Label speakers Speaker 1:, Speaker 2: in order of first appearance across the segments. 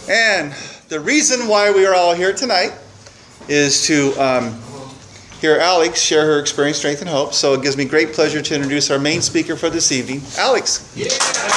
Speaker 1: And the reason why we are all here tonight is to hear Alex share her experience, strength, and hope. So it gives me great pleasure to introduce our main speaker for this evening, Alex. Yeah.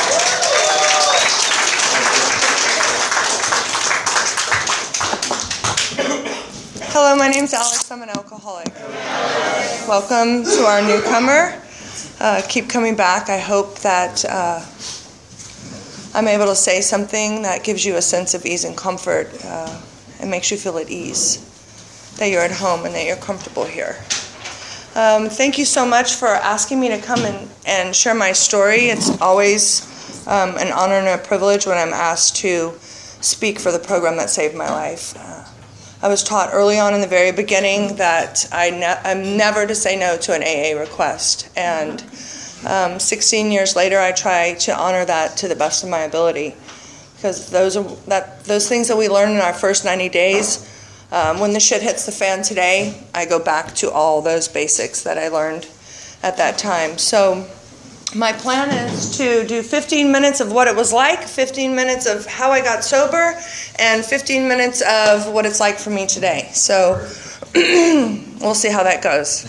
Speaker 2: Hello, my name's Alex. I'm an alcoholic. Welcome to our newcomer. Keep coming back. I hope that I'm able to say something that gives you a sense of ease and comfort and makes you feel at ease, that you're at home and that you're comfortable here. Thank you so much for asking me to come and share my story. It's always an honor and a privilege when I'm asked to speak for the program that saved my life. I was taught early on in the very beginning that I'm never to say no to an AA request. And 16 years later, I try to honor that to the best of my ability. Because those things that we learn in our first 90 days, when the shit hits the fan today, I go back to all those basics that I learned at that time. So my plan is to do 15 minutes of what it was like, 15 minutes of how I got sober, and 15 minutes of what it's like for me today. So we'll see how that goes.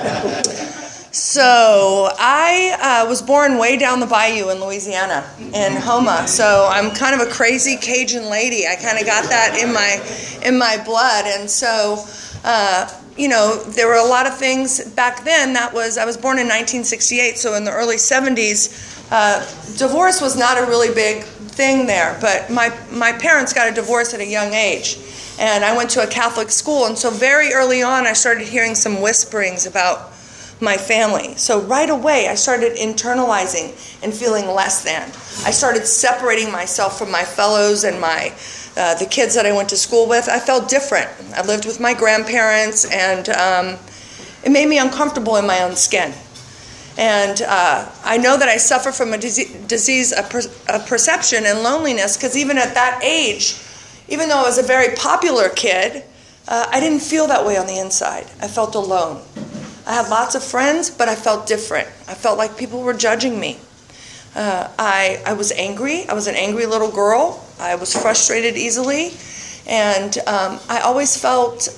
Speaker 2: So I was born way down the bayou in Louisiana, in Houma. So I'm kind of a crazy Cajun lady. I kind of got that in my blood. And so there were a lot of things back then. I was born in 1968, so in the early 70s, divorce was not a really big thing there. But my parents got a divorce at a young age, and I went to a Catholic school. And so very early on, I started hearing some whisperings about my family. So right away, I started internalizing and feeling less than. I started separating myself from my fellows and the kids that I went to school with. I felt different. I lived with my grandparents, and it made me uncomfortable in my own skin. And I know that I suffer from a disease of perception and loneliness, because even at that age, even though I was a very popular kid, I didn't feel that way on the inside. I felt alone. I had lots of friends, but I felt different. I felt like people were judging me. I was angry. I was an angry little girl. I was frustrated easily. And I always felt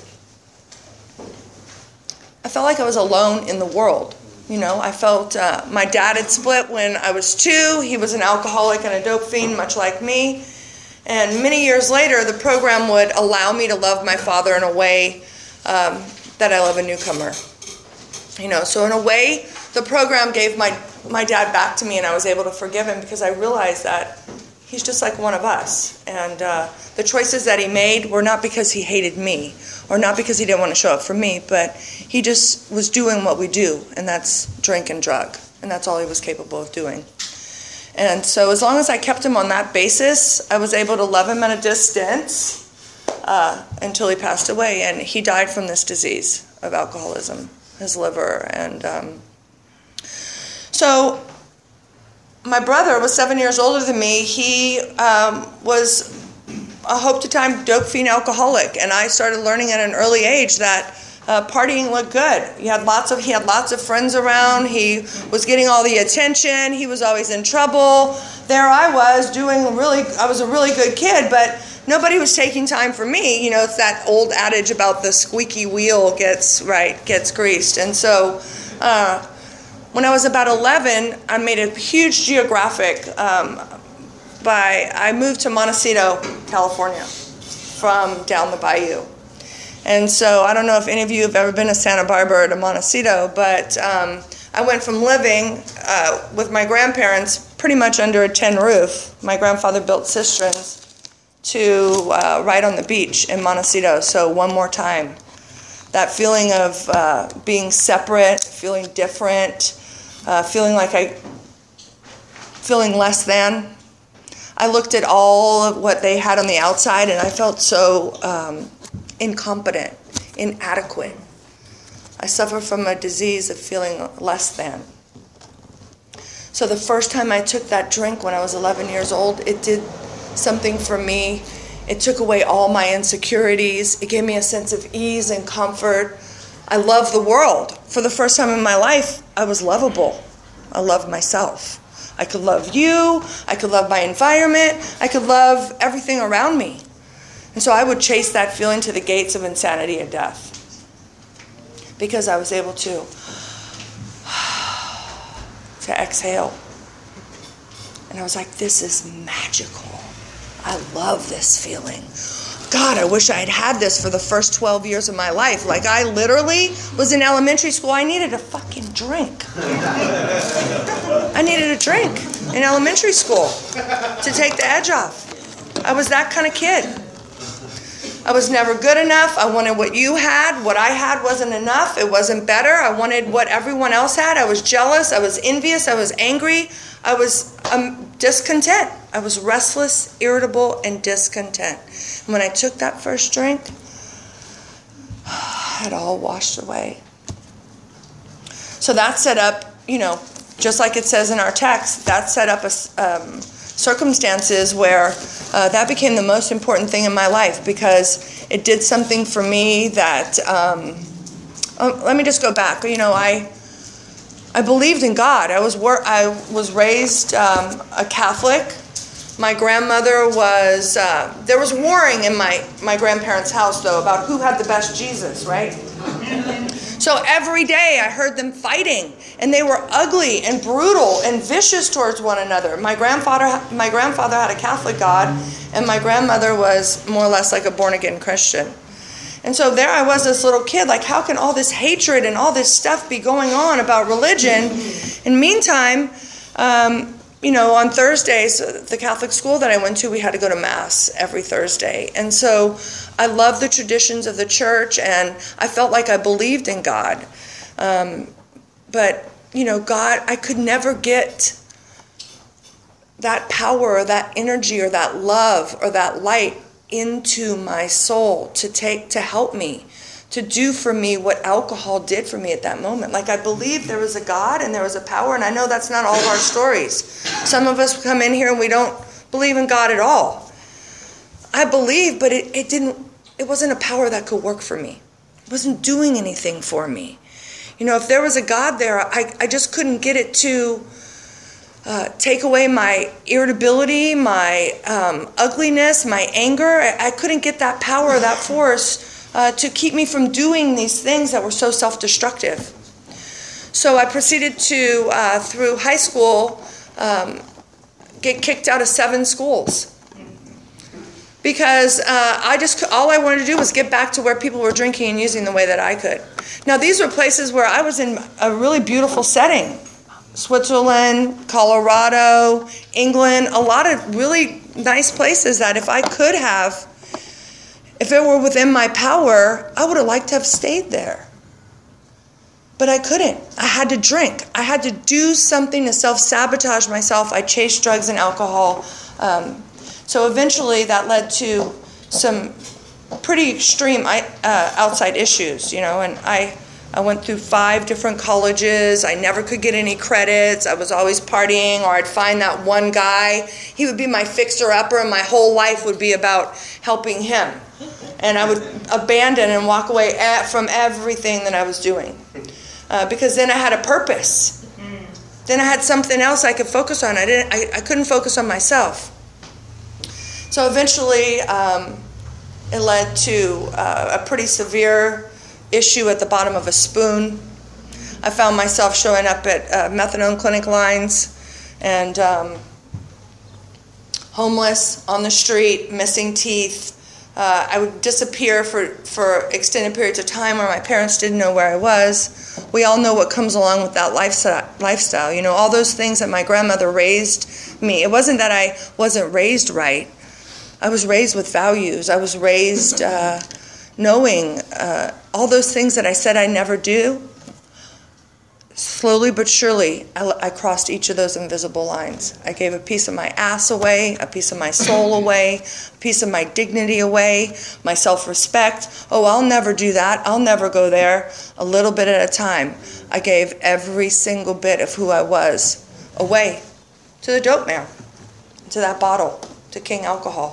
Speaker 2: like I was alone in the world. I felt my dad had split when I was 2. He was an alcoholic and a dope fiend, much like me. And many years later, the program would allow me to love my father in a way that I love a newcomer. So in a way, the program gave my dad back to me, and I was able to forgive him because I realized that he's just like one of us. And the choices that he made were not because he hated me or not because he didn't want to show up for me, but he just was doing what we do, and that's drink and drug. And that's all he was capable of doing. And so as long as I kept him on that basis, I was able to love him at a distance until he passed away. And he died from this disease of alcoholism, his liver. And so my brother was 7 years older than me. He was a hope to time dope fiend alcoholic, and I started learning at an early age that partying looked good. He had lots of friends around. He was getting all the attention. He was always in trouble. There I was I was a really good kid, but nobody was taking time for me. It's that old adage about the squeaky wheel gets greased. And so when I was about 11, I made a huge geographic. I moved to Montecito, California, from down the bayou. And so I don't know if any of you have ever been to Santa Barbara or to Montecito, but I went from living with my grandparents pretty much under a tin roof. My grandfather built cisterns to right on the beach in Montecito. So one more time, that feeling of being separate, feeling different, feeling less than. I looked at all of what they had on the outside, and I felt so incompetent, inadequate. I suffer from a disease of feeling less than. So the first time I took that drink when I was 11 years old, it did something for me. It took away all my insecurities. It gave me a sense of ease and comfort. I love the world. For the first time in my life, I was lovable. I loved myself. I could love you. I could love my environment. I could love everything around me. And so I would chase that feeling to the gates of insanity and death, because I was able to exhale. And I was like, this is magical. I love this feeling. God, I wish I had had this for the first 12 years of my life. Like, I literally was in elementary school. I needed a fucking drink. I needed a drink in elementary school to take the edge off. I was that kind of kid. I was never good enough. I wanted what you had. What I had wasn't enough. It wasn't better. I wanted what everyone else had. I was jealous. I was envious. I was angry. I was discontent. I was restless, irritable, and discontent. And when I took that first drink, it all washed away. So that set up, just like it says in our text, that set up circumstances where that became the most important thing in my life, because it did something for me that, let me just go back. I believed in God. I was raised a Catholic. My grandmother was, there was warring in my grandparents' house, though, about who had the best Jesus, right? So every day I heard them fighting, and they were ugly and brutal and vicious towards one another. My grandfather had a Catholic God, and my grandmother was more or less like a born-again Christian. And so there I was, this little kid, like, how can all this hatred and all this stuff be going on about religion? And meantime, on Thursdays, the Catholic school that I went to, we had to go to Mass every Thursday. And so I love the traditions of the church, and I felt like I believed in God. But, God, I could never get that power or that energy or that love or that light into my soul to help me, to do for me what alcohol did for me at that moment. Like, I believed there was a God and there was a power, and I know that's not all of our stories. Some of us come in here and we don't believe in God at all. I believe, but it wasn't a power that could work for me. It wasn't doing anything for me. If there was a God there, I just couldn't get it to take away my irritability, my ugliness, my anger. I couldn't get that power, that force to keep me from doing these things that were so self-destructive. So I proceeded to, through high school, get kicked out of 7 schools. Because all I wanted to do was get back to where people were drinking and using the way that I could. Now, these were places where I was in a really beautiful setting. Switzerland, Colorado, England, a lot of really nice places that if it were within my power, I would have liked to have stayed there. But I couldn't. I had to drink. I had to do something to self-sabotage myself. I chased drugs and alcohol. So eventually that led to some pretty extreme outside issues, and I went through 5 different colleges. I never could get any credits. I was always partying, or I'd find that one guy. He would be my fixer-upper, and my whole life would be about helping him. And I would abandon and walk away from everything that I was doing. Because then I had a purpose. Then I had something else I could focus on. I couldn't focus on myself. So eventually, it led to a pretty severe issue at the bottom of a spoon. I found myself showing up at methadone clinic lines and homeless, on the street, missing teeth. I would disappear for extended periods of time where my parents didn't know where I was. We all know what comes along with that lifestyle. All those things that my grandmother raised me. It wasn't that I wasn't raised right. I was raised with values. I was raised knowing all those things that I said I'd never do. Slowly but surely, I crossed each of those invisible lines. I gave a piece of my ass away, a piece of my soul away, a piece of my dignity away, my self-respect. Oh, I'll never do that. I'll never go there. A little bit at a time. I gave every single bit of who I was away to the dope man, to that bottle, to King Alcohol.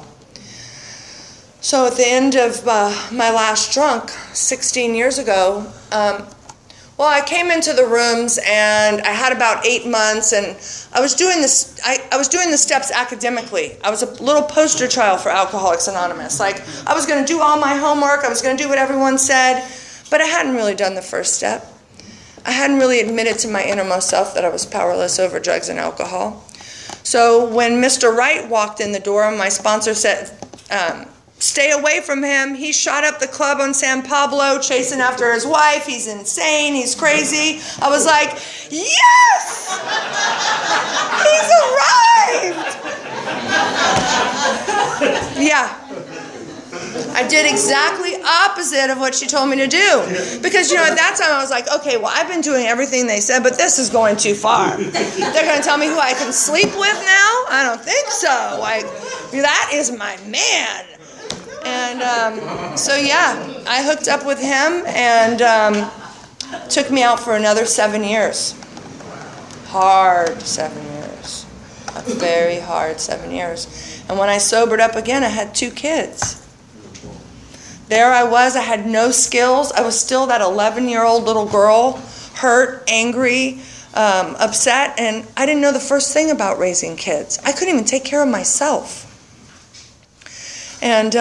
Speaker 2: So at the end of my last drunk, 16 years ago, Well, I came into the rooms and I had about 8 months, and I was doing this. I was doing the steps academically. I was a little poster child for Alcoholics Anonymous. Like, I was going to do all my homework. I was going to do what everyone said, but I hadn't really done the first step. I hadn't really admitted to my innermost self that I was powerless over drugs and alcohol. So when Mr. Wright walked in the door, my sponsor said, stay away from him. He shot up the club on San Pablo, chasing after his wife. He's insane. He's crazy. I was like, yes! He's arrived! Yeah. I did exactly opposite of what she told me to do. Because, at that time I was like, okay, well, I've been doing everything they said, but this is going too far. They're going to tell me who I can sleep with now? I don't think so. Like, that is my man. And I hooked up with him, and took me out for another 7 years. Hard 7 years. A very hard 7 years. And when I sobered up again, I had 2 kids. There I was. I had no skills. I was still that 11-year-old little girl, hurt, angry, upset, and I didn't know the first thing about raising kids. I couldn't even take care of myself. And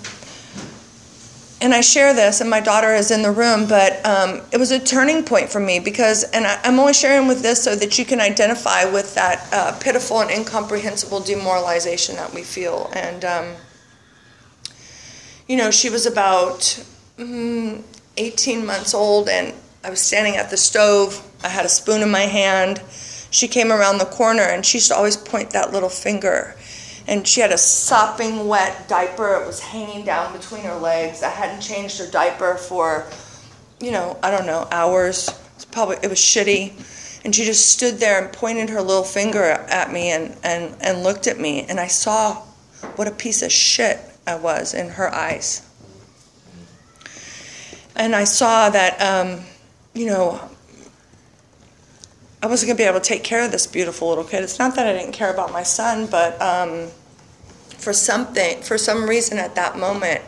Speaker 2: I share this, and my daughter is in the room, but it was a turning point for me because, and I'm only sharing with this so that you can identify with that pitiful and incomprehensible demoralization that we feel. And, she was about 18 months old, and I was standing at the stove. I had a spoon in my hand. She came around the corner, and she used to always point that little finger. And she had a sopping wet diaper. It was hanging down between her legs. I hadn't changed her diaper for, hours. It was shitty. And she just stood there and pointed her little finger at me and looked at me. And I saw what a piece of shit I was in her eyes. And I saw that, I wasn't going to be able to take care of this beautiful little kid. It's not that I didn't care about my son, but for some reason at that moment,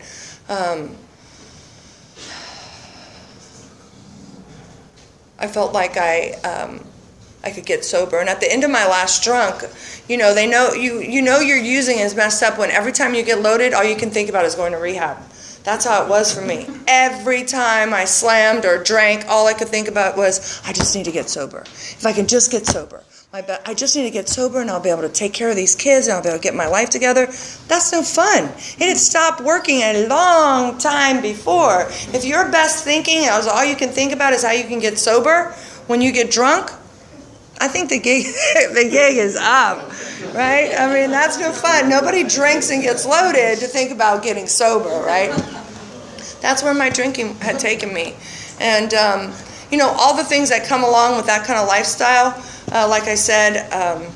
Speaker 2: I felt like I could get sober. And at the end of my last drunk, they know you're using is messed up when every time you get loaded, all you can think about is going to rehab. That's how it was for me. Every time I slammed or drank, all I could think about was, I just need to get sober. If I can just get sober. I just need to get sober, and I'll be able to take care of these kids, and I'll be able to get my life together. That's no fun. It had stopped working a long time before. If your best thinking, all you can think about is how you can get sober when you get drunk, I think the gig is up, right? I mean, that's no fun. Nobody drinks and gets loaded to think about getting sober, right? That's where my drinking had taken me. And, all the things that come along with that kind of lifestyle, like I said,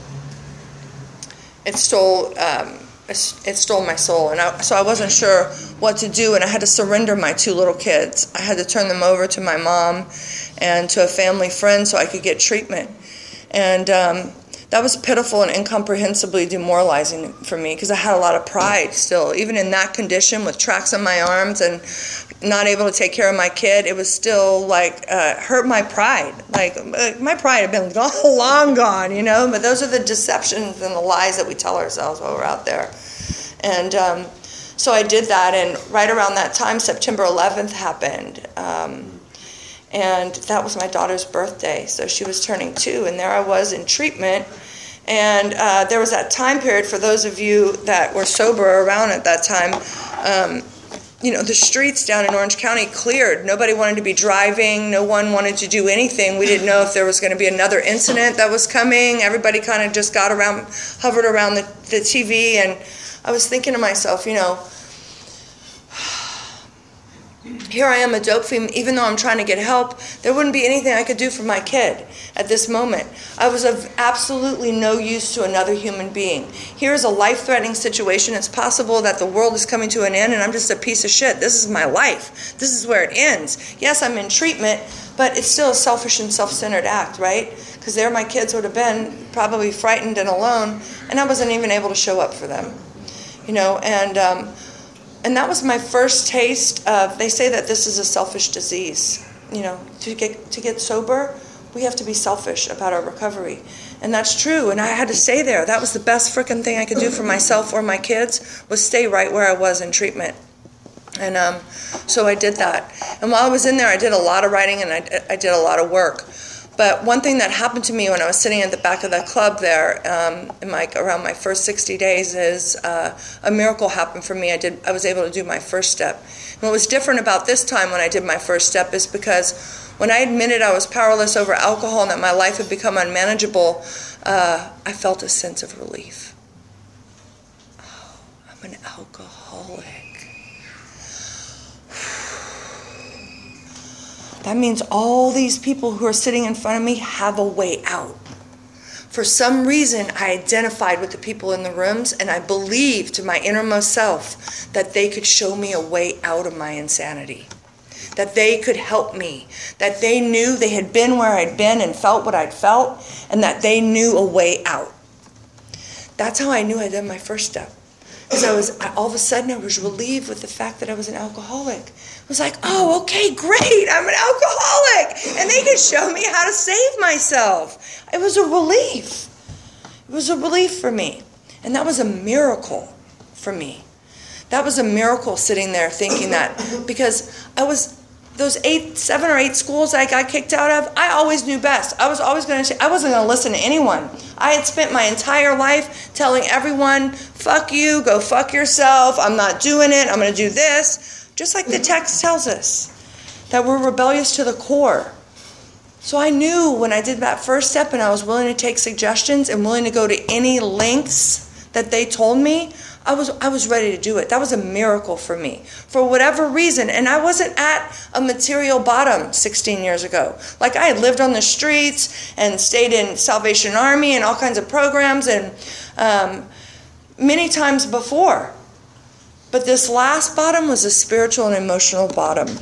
Speaker 2: it stole my soul. And so I wasn't sure what to do, and I had to surrender my 2 little kids. I had to turn them over to my mom and to a family friend so I could get treatment. And that was pitiful and incomprehensibly demoralizing for me because I had a lot of pride still. Even in that condition with tracks on my arms and not able to take care of my kid, it was still hurt my pride. My pride had been long gone, but those are the deceptions and the lies that we tell ourselves while we're out there. And so I did that, and right around that time, September 11th happened. And that was my daughter's birthday, so she was turning 2, and there I was in treatment. And there was that time period, for those of you that were sober around at that time, the streets down in Orange County cleared. Nobody wanted to be driving. No one wanted to do anything. We didn't know if there was going to be another incident that was coming. Everybody kind of just hovered around the TV, and I was thinking to myself, here I am, a dope fiend. Even though I'm trying to get help, there wouldn't be anything I could do for my kid at this moment. I was of absolutely no use to another human being. Here's a life-threatening situation. It's possible that the world is coming to an end, and I'm just a piece of shit. This is my life. This is where it ends. Yes, I'm in treatment, but it's still a selfish and self-centered act, right? Because there my kids would have been probably frightened and alone, and I wasn't even able to show up for them. And that was my first taste of, they say that this is a selfish disease. to get sober, we have to be selfish about our recovery. And that's true. And I had to stay there. That was the best frickin' thing I could do for myself or my kids, was stay right where I was in treatment. And so I did that. And while I was in there, I did a lot of writing and I did a lot of work. But one thing that happened to me when I was sitting at the back of the club there, around my first 60 days, is a miracle happened for me. I was able to do my first step. And what was different about this time when I did my first step is because when I admitted I was powerless over alcohol and that my life had become unmanageable, I felt a sense of relief. Oh, I'm an alcoholic. That means all these people who are sitting in front of me have a way out. For some reason, I identified with the people in the rooms, and I believed to my innermost self that they could show me a way out of my insanity, that they could help me, that they knew they had been where I'd been and felt what I'd felt, and that they knew a way out. That's how I knew I'd done my first step. Because all of a sudden I was relieved with the fact that I was an alcoholic. It was like, oh, okay, great, I'm an alcoholic. And they could show me how to save myself. It was a relief. It was a relief for me. And that was a miracle for me. That was a miracle sitting there thinking that, because those 7 or 8 schools I got kicked out of, I always knew best. I wasn't going to listen to anyone. I had spent my entire life telling everyone, fuck you, go fuck yourself, I'm not doing it, I'm going to do this. Just like the text tells us, that we're rebellious to the core. So I knew when I did that first step and I was willing to take suggestions and willing to go to any lengths that they told me, I was ready to do it. That was a miracle for me, for whatever reason. And I wasn't at a material bottom 16 years ago. Like, I had lived on the streets and stayed in Salvation Army and all kinds of programs and many times before. But this last bottom was a spiritual and emotional bottom.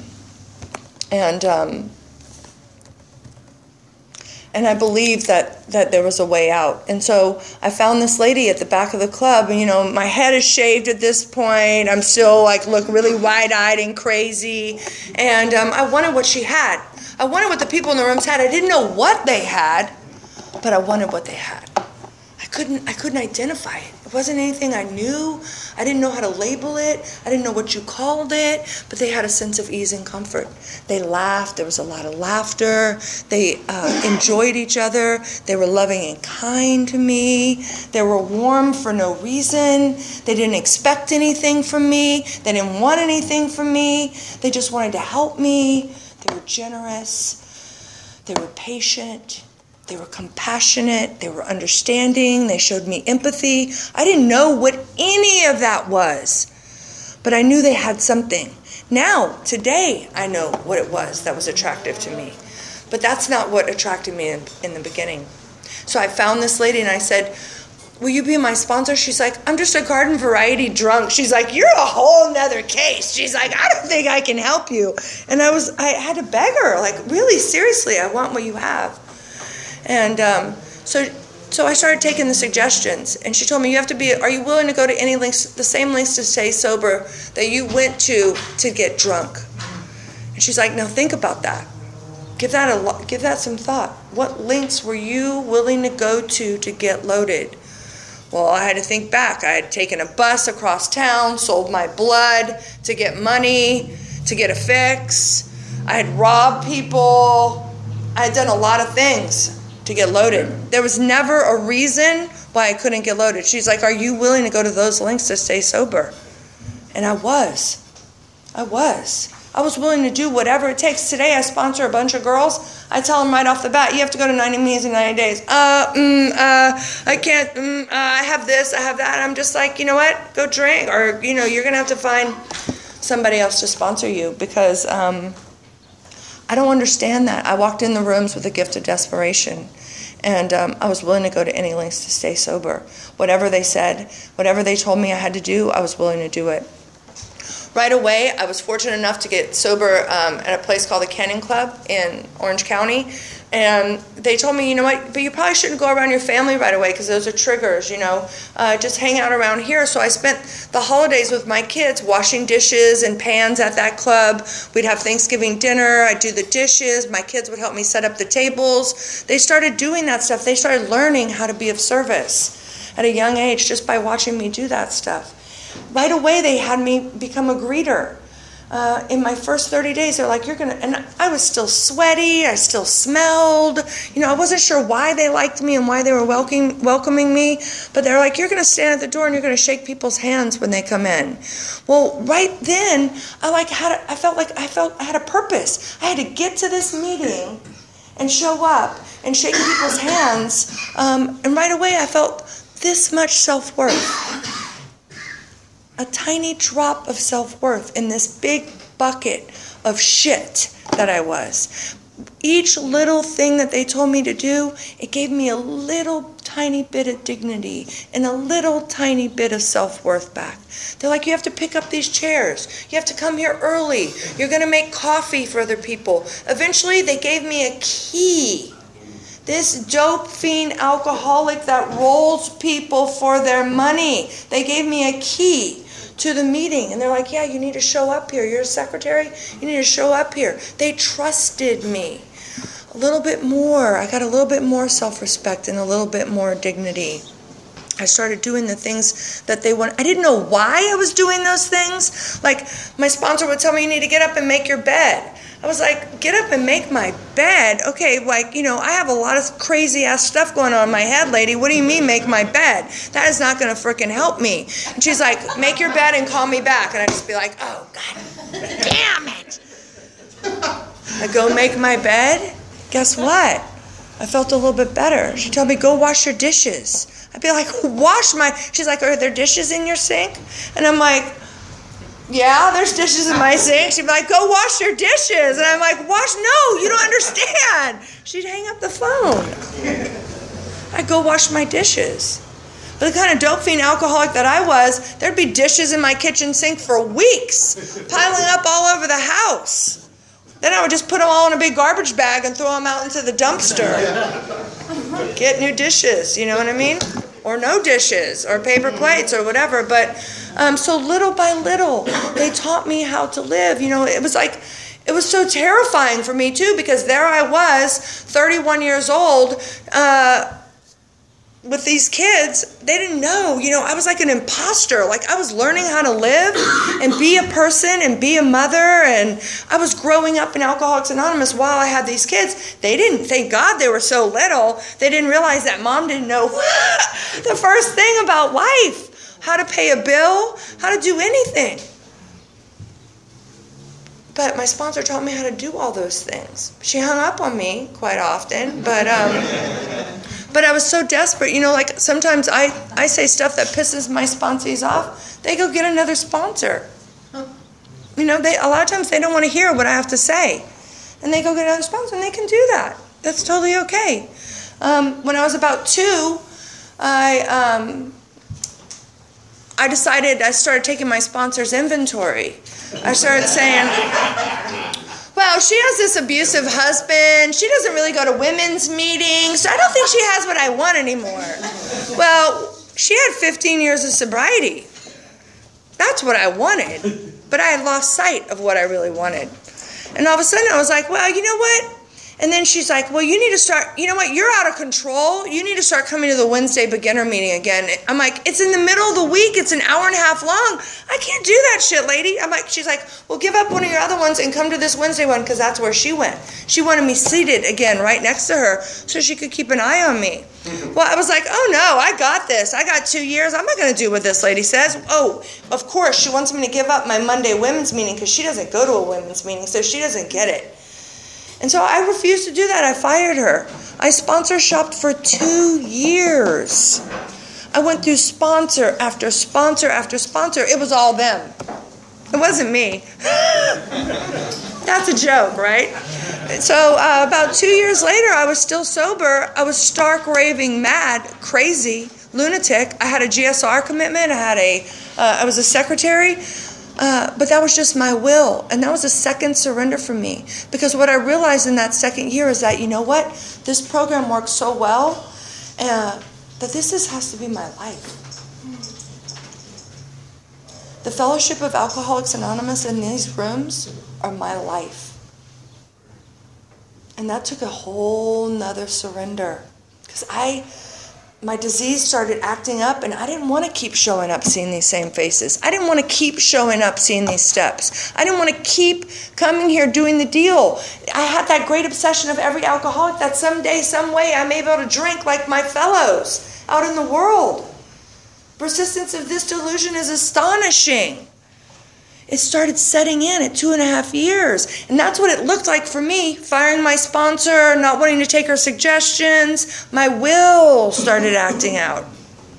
Speaker 2: And I believed that there was a way out. And so I found this lady at the back of the club. And, my head is shaved at this point. I'm still look really wide-eyed and crazy. And I wanted what she had. I wanted what the people in the rooms had. I didn't know what they had, but I wanted what they had. I couldn't identify it. It wasn't anything I knew. I didn't know how to label it. I didn't know what you called it, but they had a sense of ease and comfort. They laughed. There was a lot of laughter. They enjoyed each other. They were loving and kind to me. They were warm for no reason. They didn't expect anything from me. They didn't want anything from me. They just wanted to help me. They were generous. They were patient. They were compassionate, they were understanding, they showed me empathy. I didn't know what any of that was, but I knew they had something. Now, today, I know what it was that was attractive to me, but that's not what attracted me in the beginning. So I found this lady and I said, will you be my sponsor? She's like, I'm just a garden variety drunk. She's like, you're a whole nother case. She's like, I don't think I can help you. And I had to beg her, really seriously, I want what you have. And so I started taking the suggestions, and she told me, are you willing to go to any lengths, the same lengths to stay sober that you went to get drunk? And she's like, now think about that. Give that some thought. What lengths were you willing to go to get loaded? Well, I had to think back. I had taken a bus across town, sold my blood to get money, to get a fix. I had robbed people. I had done a lot of things to get loaded. There was never a reason why I couldn't get loaded. She's like, are you willing to go to those lengths to stay sober? And I was willing to do whatever it takes. Today I sponsor a bunch of girls. I tell them right off the bat, you have to go to 90 meetings in 90 days. I can't, I have this, I have that. I'm just like, you know what? Go drink. Or, you're going to have to find somebody else to sponsor you, because I don't understand that. I walked in the rooms with a gift of desperation, and I was willing to go to any lengths to stay sober. Whatever they said, whatever they told me I had to do, I was willing to do it. Right away, I was fortunate enough to get sober at a place called the Canyon Club in Orange County. And they told me, you know what, but you probably shouldn't go around your family right away because those are triggers, just hang out around here. So I spent the holidays with my kids washing dishes and pans at that club. We'd have Thanksgiving dinner. I'd do the dishes. My kids would help me set up the tables. They started doing that stuff. They started learning how to be of service at a young age just by watching me do that stuff. Right away, they had me become a greeter. In my first 30 days, they're like, and I was still sweaty, I still smelled, I wasn't sure why they liked me and why they were welcoming me, but they're like, you're going to stand at the door and you're going to shake people's hands when they come in. Well, right then, I felt like I had a purpose. I had to get to this meeting and show up and shake people's hands, and right away I felt this much self-worth. A tiny drop of self-worth in this big bucket of shit that I was. Each little thing that they told me to do, it gave me a little tiny bit of dignity and a little tiny bit of self-worth back. They're like, you have to pick up these chairs. You have to come here early. You're going to make coffee for other people. Eventually, they gave me a key. This dope fiend alcoholic that rolls people for their money. They gave me a key to the meeting, and they're like, yeah, you need to show up here. You're a secretary, you need to show up here. They trusted me a little bit more. I got a little bit more self-respect and a little bit more dignity. I started doing the things that they want. I didn't know why I was doing those things. Like, my sponsor would tell me, you need to get up and make your bed. I was like, get up and make my bed? Okay, I have a lot of crazy-ass stuff going on in my head, lady. What do you mean, make my bed? That is not going to frickin' help me. And she's like, make your bed and call me back. And I'd just be like, oh, God damn it. I go make my bed. Guess what? I felt a little bit better. She'd tell me, go wash your dishes. I'd be like, She's like, are there dishes in your sink? And I'm like, yeah, there's dishes in my sink. She'd be like, go wash your dishes. And I'm like, wash? No, you don't understand. She'd hang up the phone. I'd go wash my dishes. But the kind of dope fiend alcoholic that I was, there'd be dishes in my kitchen sink for weeks, piling up all over the house. Then I would just put them all in a big garbage bag and throw them out into the dumpster. Get new dishes, you know what I mean? Or no dishes, or paper plates, or whatever. But so little by little, they taught me how to live. It was so terrifying for me too, because there I was, 31 years old, with these kids. They didn't know, I was like an imposter. Like, I was learning how to live and be a person and be a mother. And I was growing up in Alcoholics Anonymous while I had these kids. They didn't, thank God they were so little, they didn't realize that mom didn't know the first thing about life, how to pay a bill, how to do anything. But my sponsor taught me how to do all those things. She hung up on me quite often, but I was so desperate. Sometimes I say stuff that pisses my sponsees off. They go get another sponsor. A lot of times they don't want to hear what I have to say. And they go get another sponsor, and they can do that. That's totally okay. When I was about 2, I decided, I started taking my sponsor's inventory. I started saying, well, she has this abusive husband. She doesn't really go to women's meetings. So I don't think she has what I want anymore. Well, she had 15 years of sobriety. That's what I wanted. But I had lost sight of what I really wanted. And all of a sudden I was like, well, you know what? And then she's like, well, you need to start, you know what, you're out of control. You need to start coming to the Wednesday beginner meeting again. I'm like, it's in the middle of the week. It's an hour and a half long. I can't do that shit, lady. She's like, well, give up one of your other ones and come to this Wednesday one, because that's where she went. She wanted me seated again right next to her so she could keep an eye on me. Well, I was like, oh no, I got this. I got 2 years. I'm not going to do what this lady says. Oh, of course, she wants me to give up my Monday women's meeting because she doesn't go to a women's meeting, so she doesn't get it. And so I refused to do that. I fired her. I sponsor shopped for 2 years. I went through sponsor after sponsor after sponsor. It was all them. It wasn't me. That's a joke, right? So about 2 years later, I was still sober. I was stark raving mad, crazy, lunatic. I had a GSR commitment. I was a secretary. But that was just my will. And that was a second surrender for me. Because what I realized in that second year is that, you know what? This program works so well that this has to be my life. The Fellowship of Alcoholics Anonymous in these rooms are my life. And that took a whole nother surrender. Because my disease started acting up, and I didn't want to keep showing up seeing these same faces. I didn't want to keep showing up seeing these steps. I didn't want to keep coming here doing the deal. I had that great obsession of every alcoholic that someday, some way, I may be able to drink like my fellows out in the world. Persistence of this delusion is astonishing. It started setting in at 2.5 years. And that's what it looked like for me. Firing my sponsor, not wanting to take her suggestions. My will started acting out.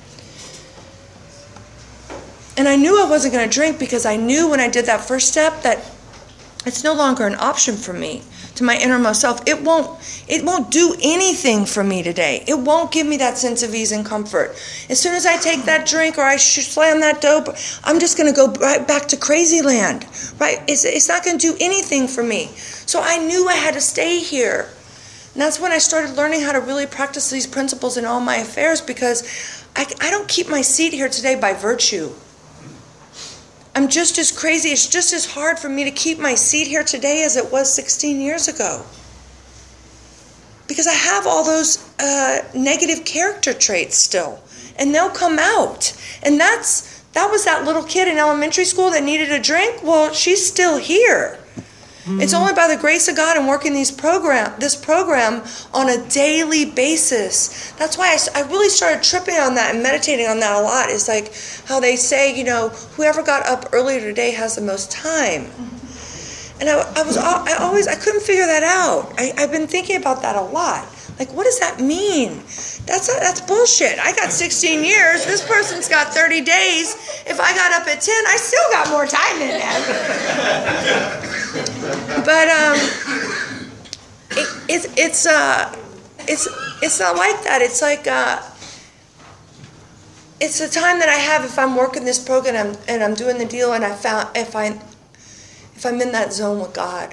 Speaker 2: And I knew I wasn't going to drink because I knew when I did that first step that it's no longer an option for me. To my innermost self, it won't do anything for me today. It won't give me that sense of ease and comfort. As soon as I take that drink or I slam that dope, I'm just going to go right back to crazy land. Right? It's not going to do anything for me. So I knew I had to stay here. And that's when I started learning how to really practice these principles in all my affairs, because I don't keep my seat here today by virtue. I'm just as crazy. It's just as hard for me to keep my seat here today as it was 16 years ago. Because I have all those negative character traits still. And they'll come out. And that was that little kid in elementary school that needed a drink. Well, she's still here. It's only by the grace of God and working this program on a daily basis. That's why I really started tripping on that and meditating on that a lot. It's like how they say, whoever got up earlier today has the most time. And I couldn't figure that out. I've been thinking about that a lot. Like, what does that mean? That's bullshit. I got 16 years. This person's got 30 days. If I got up at 10, I still got more time than them. But it's not like that. It's like it's the time that I have if I'm working this program and I'm doing the deal, and if I'm in that zone with God.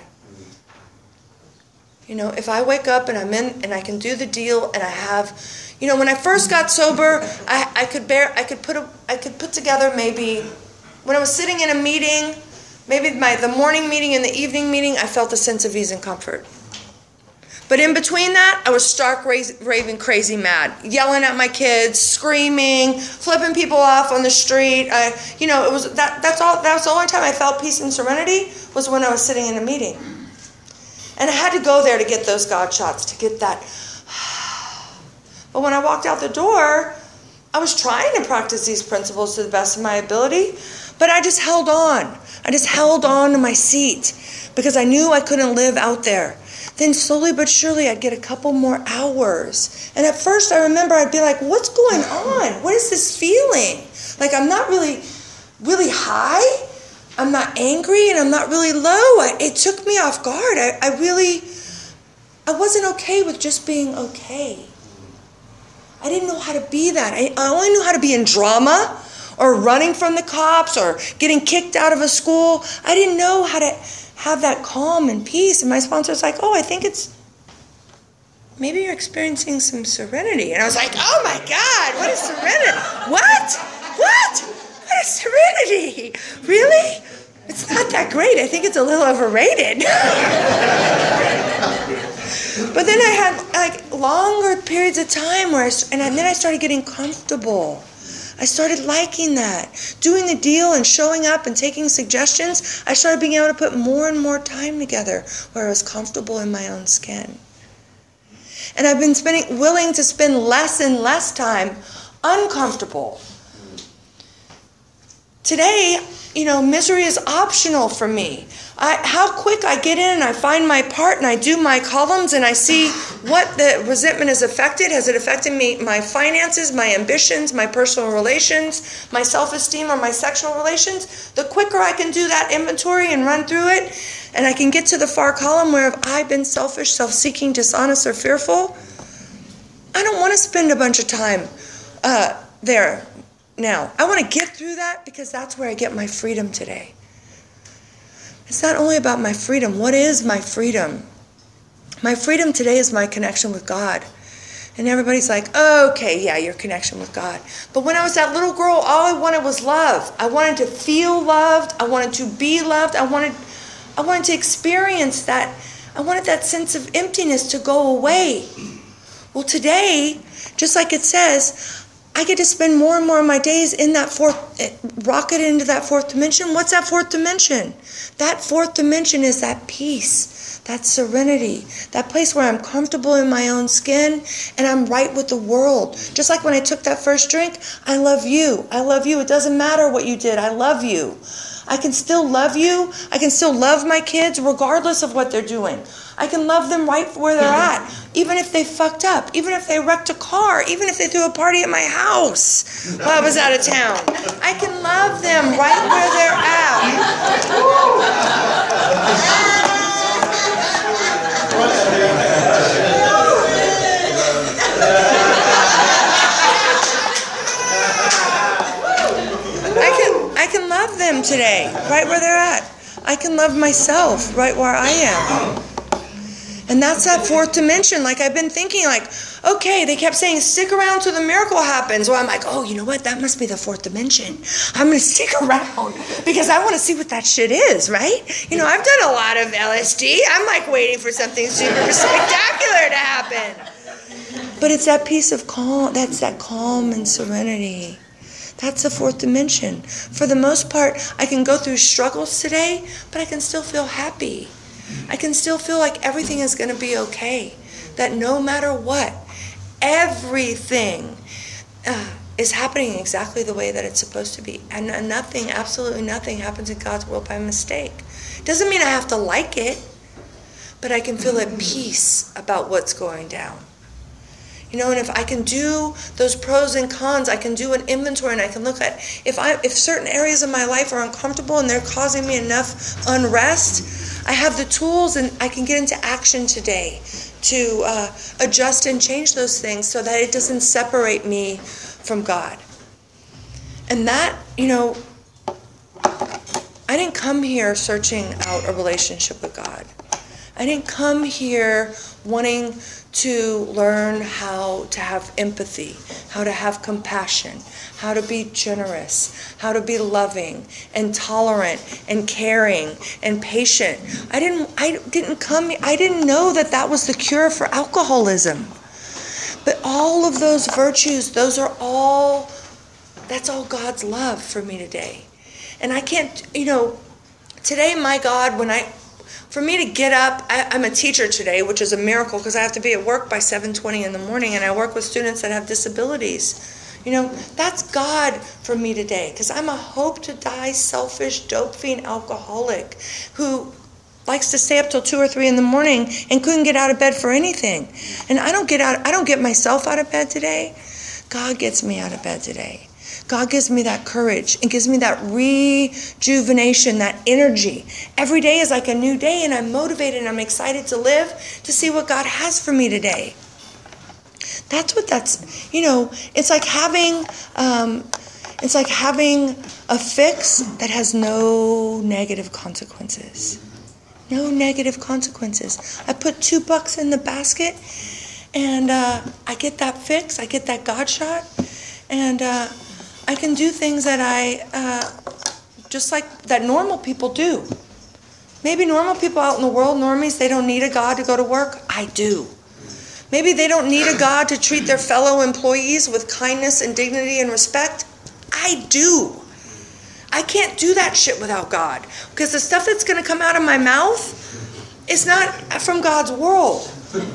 Speaker 2: If I wake up and I'm in and I can do the deal, and I have, when I first got sober, I could put together maybe when I was sitting in a meeting. Maybe the morning meeting and the evening meeting, I felt a sense of ease and comfort. But in between that, I was stark raving crazy mad, yelling at my kids, screaming, flipping people off on the street. It was that's all. That was the only time I felt peace and serenity, was when I was sitting in a meeting. And I had to go there to get those God shots, to get that. But when I walked out the door, I was trying to practice these principles to the best of my ability, but I just held on. I just held on to my seat because I knew I couldn't live out there. Then slowly but surely I'd get a couple more hours. And at first I remember I'd be like, what's going on? What is this feeling? Like, I'm not really high. I'm not angry, and I'm not really low. It took me off guard. I wasn't okay with just being okay. I didn't know how to be that. I only knew how to be in drama, or running from the cops, or getting kicked out of a school. I didn't know how to have that calm and peace. And my sponsor's like, I think maybe you're experiencing some serenity. And I was like, oh my God, what is serenity? What is serenity? Really? It's not that great. I think it's a little overrated. But then I had longer periods of time then I started getting comfortable. I started liking that. Doing the deal and showing up and taking suggestions, I started being able to put more and more time together where I was comfortable in my own skin. And I've been willing to spend less and less time uncomfortable. Today, misery is optional for me. How quick I get in and I find my part and I do my columns and I see what the resentment has affected. Has it affected me, my finances, my ambitions, my personal relations, my self-esteem, or my sexual relations? The quicker I can do that inventory and run through it, and I can get to the far column where have I been selfish, self-seeking, dishonest, or fearful, I don't want to spend a bunch of time there now. I want to get through that because that's where I get my freedom today. It's not only about my freedom. What is my freedom? My freedom today is my connection with God. And everybody's like, okay, yeah, your connection with God. But when I was that little girl, all I wanted was love. I wanted to feel loved. I wanted to be loved. I wanted to experience that. I wanted that sense of emptiness to go away. Well, today, just like it says, I get to spend more and more of my days in that rocket into that fourth dimension. What's that fourth dimension? That fourth dimension is that peace, that serenity, that place where I'm comfortable in my own skin and I'm right with the world. Just like when I took that first drink, I love you. I love you. It doesn't matter what you did. I love you. I can still love you. I can still love my kids regardless of what they're doing. I can love them right where they're at, even if they fucked up, even if they wrecked a car, even if they threw a party at my house while I was out of town. I can love them right where they're I can love them today, right where they're at. I can love myself right where I am. And that's that fourth dimension. Like I've been thinking like, okay, they kept saying, stick around till the miracle happens. Well, I'm like, oh, you know what? That must be the fourth dimension. I'm going to stick around because I want to see what that shit is, right? You know, I've done a lot of LSD. I'm like waiting for something super spectacular to happen. But it's that piece of calm. That's that calm and serenity. That's the fourth dimension. For the most part, I can go through struggles today, but I can still feel happy. I can still feel like everything is going to be okay. That no matter what, everything is happening exactly the way that it's supposed to be. And nothing, absolutely nothing happens in God's world by mistake. Doesn't mean I have to like it, but I can feel at peace about what's going down. You know, and if I can do those pros and cons, I can do an inventory and I can look at if certain areas of my life are uncomfortable and they're causing me enough unrest, I have the tools and I can get into action today to adjust and change those things so that it doesn't separate me from God. And that, you know, I didn't come here searching out a relationship with God. I didn't come here wanting to learn how to have empathy, how to have compassion, how to be generous, how to be loving and tolerant and caring and patient. I didn't know that was the cure for alcoholism. But all of those virtues, that's all God's love for me today. And I can't, you know, today my God, for me to get up, I'm a teacher today, which is a miracle because I have to be at work by 7:20 in the morning, and I work with students that have disabilities. You know, that's God for me today because I'm a hope-to-die, selfish, dope fiend alcoholic who likes to stay up till 2 or 3 in the morning and couldn't get out of bed for anything. And I don't get myself out of bed today. God gets me out of bed today. God gives me that courage and gives me that rejuvenation, that energy. Every day is like a new day and I'm motivated and I'm excited to live to see what God has for me today. You know, it's like having a fix that has no negative consequences. No negative consequences. I put $2 in the basket and I get that fix, I get that God shot, and I can do things that just like that normal people do. Maybe normal people out in the world, normies, they don't need a God to go to work. I do. Maybe they don't need a God to treat their fellow employees with kindness and dignity and respect. I do. I can't do that shit without God. Because the stuff that's going to come out of my mouth is not from God's world.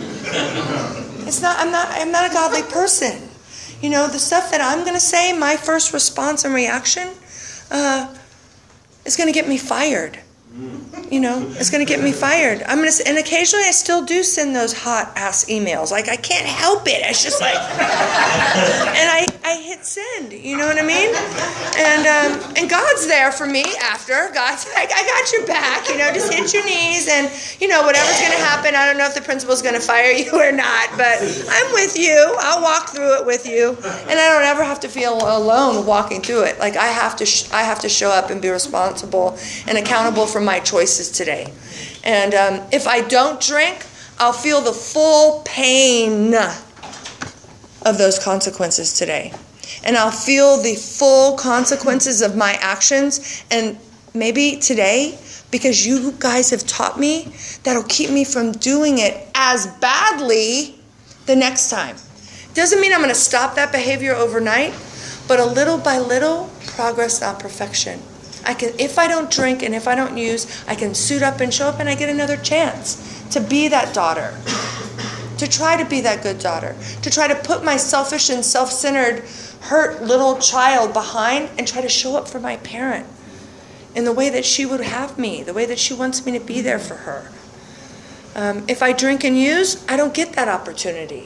Speaker 2: I'm not a godly person. You know, the stuff that I'm going to say, my first response and reaction is going to get me fired. You know, it's going to get me fired. And occasionally I still do send those hot ass emails. Like, I can't help it. It's just like, and I hit send. You know what I mean? And God's there for me after. God's like, I got your back. Just hit your knees, and whatever's going to happen. I don't know if the principal's going to fire you or not, but I'm with you. I'll walk through it with you, and I don't ever have to feel alone walking through it. Like I have to show up and be responsible and accountable for my choices today. And if I don't drink, I'll feel the full pain of those consequences today. And I'll feel the full consequences of my actions. And maybe today, because you guys have taught me, that'll keep me from doing it as badly the next time. Doesn't mean I'm going to stop that behavior overnight, but a little by little, progress, not perfection. If I don't drink and if I don't use, I can suit up and show up, and I get another chance to be that daughter, to try to be that good daughter, to try to put my selfish and self-centered, hurt little child behind and try to show up for my parent in the way that she would have me, the way that she wants me to be there for her. If I drink and use, I don't get that opportunity.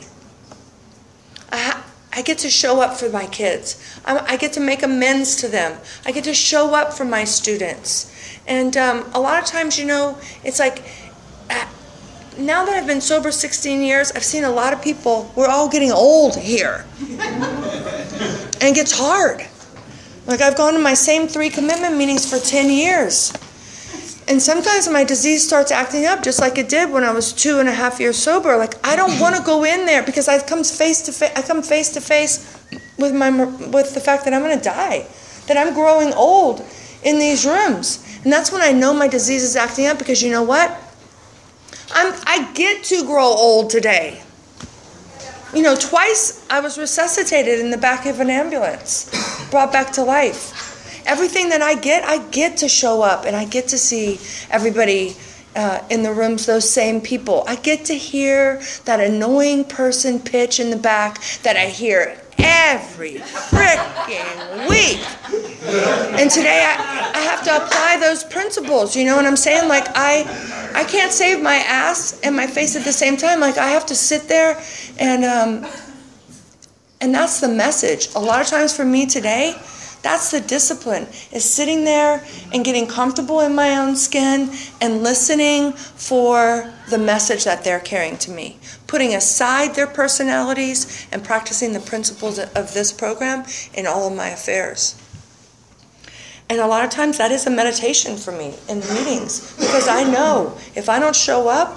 Speaker 2: I get to show up for my kids. I get to make amends to them. I get to show up for my students. And a lot of times, it's like, now that I've been sober 16 years, I've seen a lot of people, we're all getting old here. And it gets hard. Like I've gone to my same 3 commitment meetings for 10 years. And sometimes my disease starts acting up just like it did when I was 2.5 years sober. Like I don't want to go in there because I come face to face with the fact that I'm going to die, that I'm growing old in these rooms. And that's when I know my disease is acting up, because you know what? I get to grow old today. Twice I was resuscitated in the back of an ambulance, brought back to life. Everything that I get to show up, and I get to see everybody in the rooms, those same people. I get to hear that annoying person pitch in the back that I hear every freaking week. And today I have to apply those principles, you know what I'm saying? Like I can't save my ass and my face at the same time. Like I have to sit there and that's the message. A lot of times for me today, that's the discipline, is sitting there and getting comfortable in my own skin and listening for the message that they're carrying to me. Putting aside their personalities and practicing the principles of this program in all of my affairs. And a lot of times that is a meditation for me in meetings, because I know if I don't show up,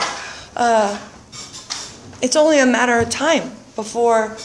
Speaker 2: it's only a matter of time before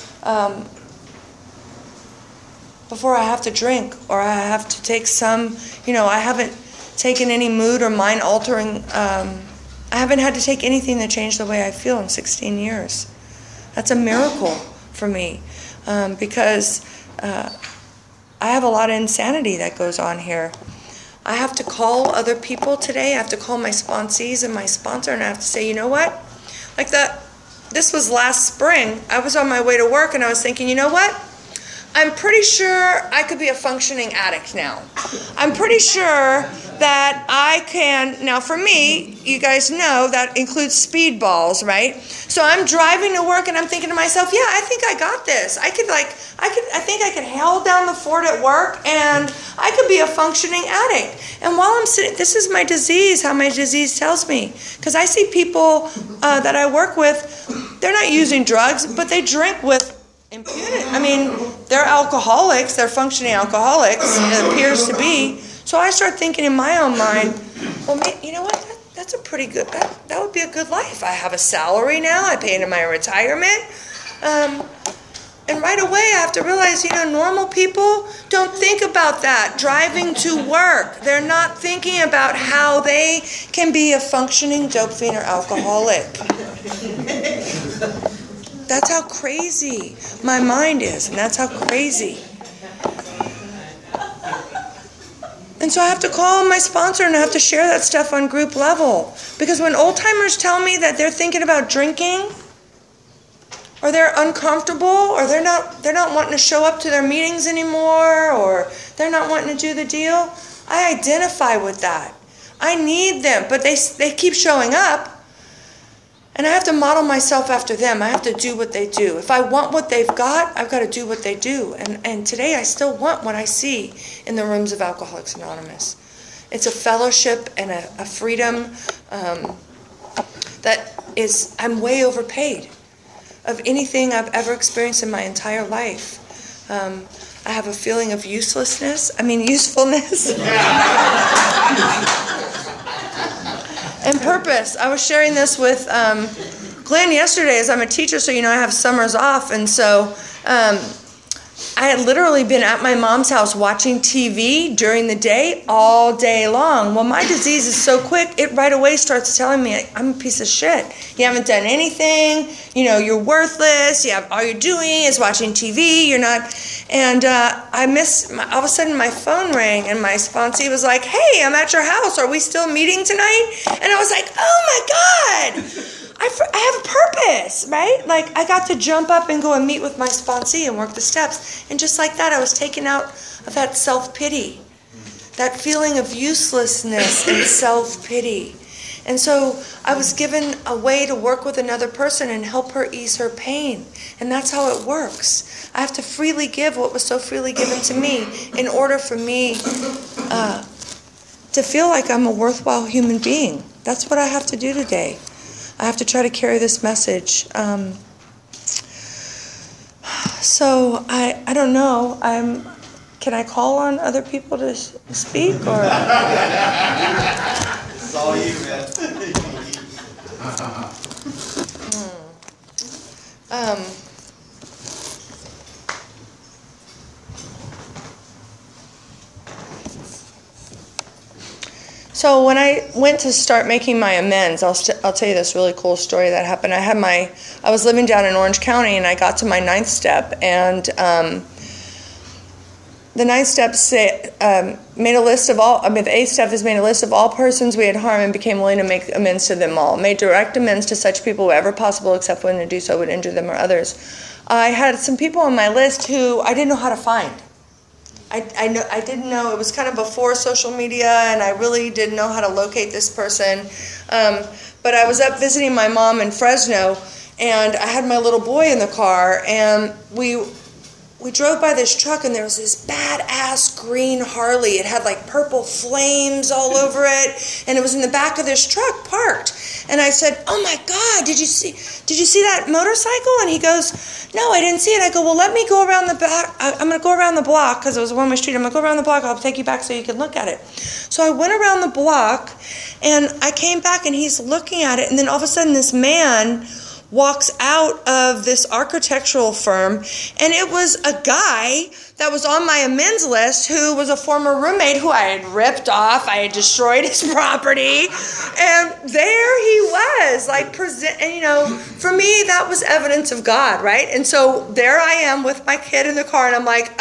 Speaker 2: I have to drink, or I have to take some, I haven't taken any mood or mind altering, I haven't had to take anything to change the way I feel in 16 years. That's a miracle for me, because I have a lot of insanity that goes on here. I have to call other people today. I have to call my sponsees and my sponsor, and I have to say, you know what? This was last spring. I was on my way to work, and I was thinking, you know what? I'm pretty sure I could be a functioning addict now. I'm pretty sure that I can, now for me, you guys know that includes speedballs, right? So I'm driving to work and I'm thinking to myself, yeah, I think I got this. I think I could hold down the fort at work and I could be a functioning addict. And while I'm sitting, this is my disease, how my disease tells me. Because I see people that I work with, they're not using drugs, but they drink with impunity. I mean, they're alcoholics, they're functioning alcoholics, it appears to be. So I start thinking in my own mind, well, you know what, that's a pretty good, that would be a good life. I have a salary now, I pay into my retirement. And right away I have to realize, normal people don't think about that. Driving to work, they're not thinking about how they can be a functioning dope fiend or alcoholic. That's how crazy my mind is, and that's how crazy. And so I have to call my sponsor and I have to share that stuff on group level. Because when old timers tell me that they're thinking about drinking, or they're uncomfortable, or they're not wanting to show up to their meetings anymore, or they're not wanting to do the deal, I identify with that. I need them, but they keep showing up. And I have to model myself after them. I have to do what they do. If I want what they've got, I've got to do what they do. And today I still want what I see in the rooms of Alcoholics Anonymous. It's a fellowship and a freedom that is, I'm way overpaid of anything I've ever experienced in my entire life. I have a feeling of usefulness. And purpose. I was sharing this with Glenn yesterday, as I'm a teacher, so I have summers off, and so I had literally been at my mom's house watching TV during the day all day long. Well, my disease is so quick, it right away starts telling me I'm a piece of shit. You haven't done anything, you're worthless, all you're doing is watching TV, you're not. And all of a sudden my phone rang and my sponsee was like, hey, I'm at your house, are we still meeting tonight? And I was like, oh my God, I have a purpose, right? Like, I got to jump up and go and meet with my sponsee and work the steps. And just like that, I was taken out of that self-pity, that feeling of uselessness and self-pity. And so I was given a way to work with another person and help her ease her pain. And that's how it works. I have to freely give what was so freely given to me in order for me to feel like I'm a worthwhile human being. That's what I have to do today. I have to try to carry this message. So I don't know. Can I call on other people to speak, or?
Speaker 1: It's all you, man.
Speaker 2: So when I went to start making my amends, I'll tell you this really cool story that happened. I was living down in Orange County, and I got to my 9th step, and the 9th step made a list of all. The 8th step has made a list of all persons we had harmed and became willing to make amends to them all. Made direct amends to such people wherever possible, except when to do so would injure them or others. I had some people on my list who I didn't know how to find. I didn't know. It was kind of before social media, and I really didn't know how to locate this person. But I was up visiting my mom in Fresno, and I had my little boy in the car, and we drove by this truck, and there was this badass green Harley. It had like purple flames all over it, and it was in the back of this truck parked. And I said, "Oh my God, did you see that motorcycle?" And he goes, "No, I didn't see it." I go, "Well, let me go around the back. I'm going to go around the block," because it was a one-way street. "I'm going to go around the block. I'll take you back so you can look at it." So I went around the block, and I came back, and he's looking at it. And then all of a sudden, this man walks out of this architectural firm, and it was a guy that was on my amends list who was a former roommate who I had ripped off. I had destroyed his property, and there he was, like, and for me, that was evidence of God, right? And so there I am with my kid in the car, and I'm like,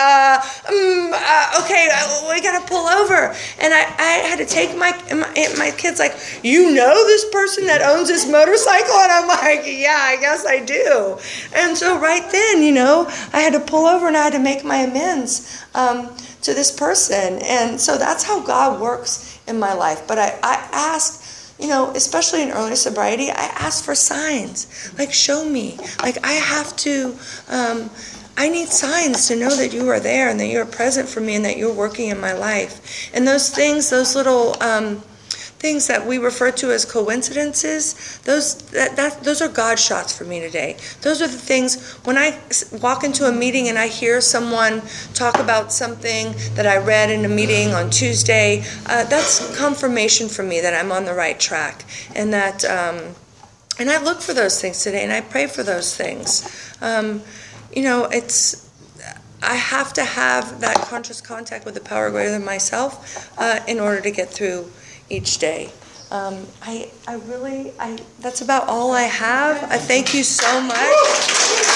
Speaker 2: okay, we gotta pull over. And I had to take my kid's like, this person that owns this motorcycle? And I'm like, yeah, I guess I do. And so right then, I had to pull over, and I had to make my amends to this person. And so that's how God works in my life. But I ask, especially in early sobriety, I ask for signs. Like, show me. Like, I have to, I need signs to know that you are there and that you're present for me and that you're working in my life. And those things, those little things that we refer to as coincidences, those are God shots for me today. Those are the things, when I walk into a meeting and I hear someone talk about something that I read in a meeting on Tuesday, that's confirmation for me that I'm on the right track. And that, and I look for those things today, and I pray for those things. I have to have that conscious contact with the power greater than myself in order to get through each day. That's about all I have. I thank you so much.